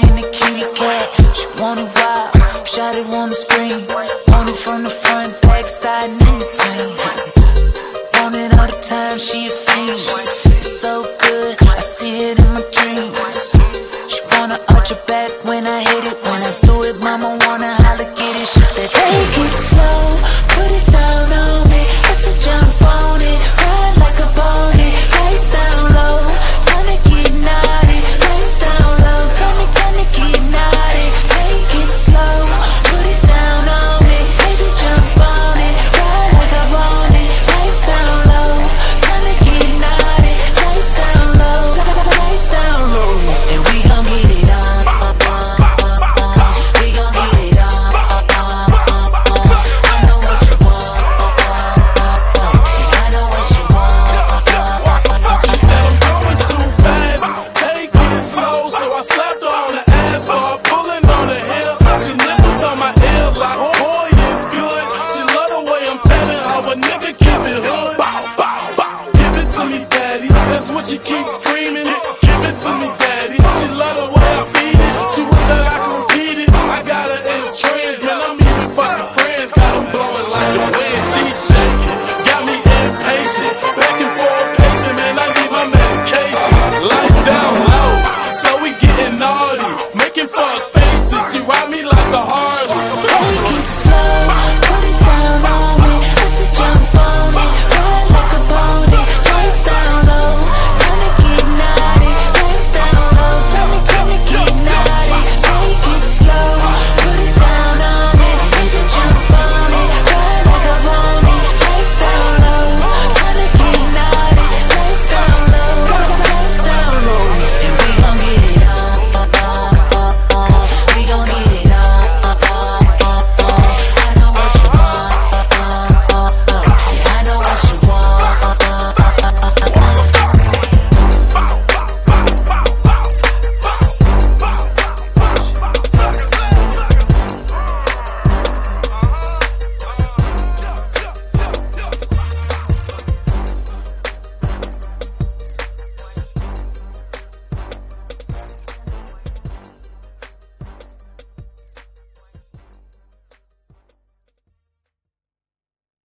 and a kitty cat. She want it wild, shot it on the screen. Want it from the front, back, side, and in between. Want it all the time, she a fiend. It's so good, I see it in my dreams. She wanna arch her back when I hit it. When I do it, mama wanna holla, get it. She said, take it slow, put it down on me. I said, jump on it, ride like a pony, lifestyle.